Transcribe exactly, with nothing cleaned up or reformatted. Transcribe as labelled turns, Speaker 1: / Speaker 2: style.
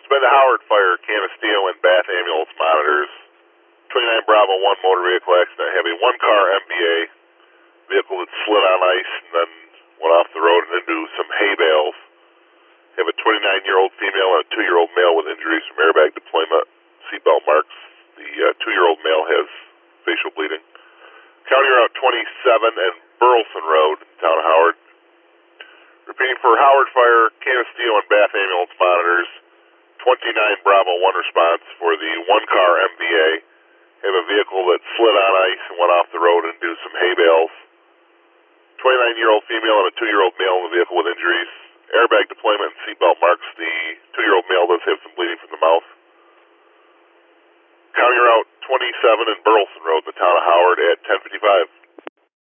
Speaker 1: been a Howard Fire, Canisteo, and Bath ambulance monitors. twenty-nine Bravo one motor vehicle accident having one car M B A, vehicle that slid on ice and then went off the road and into some hay bales. Have a twenty-nine-year-old female and a two-year-old male with injuries from airbag deployment, seatbelt marks. The uh, two-year-old male has facial bleeding. County Route twenty-seven and Burleson Road, town of Howard. Repeating for Howard Fire, Canisteo, and Bath ambulance monitors. twenty-nine Bravo one response for the one-car M B A. Have a vehicle that slid on ice and went off the road into some hay bales. twenty-nine-year-old female and a two-year-old male in the vehicle with injuries. Airbag deployment and seatbelt marks. The two-year-old male does have some bleeding from the mouth. County Route twenty-seven and Burleson Road, the town of Howard, at ten fifty-five.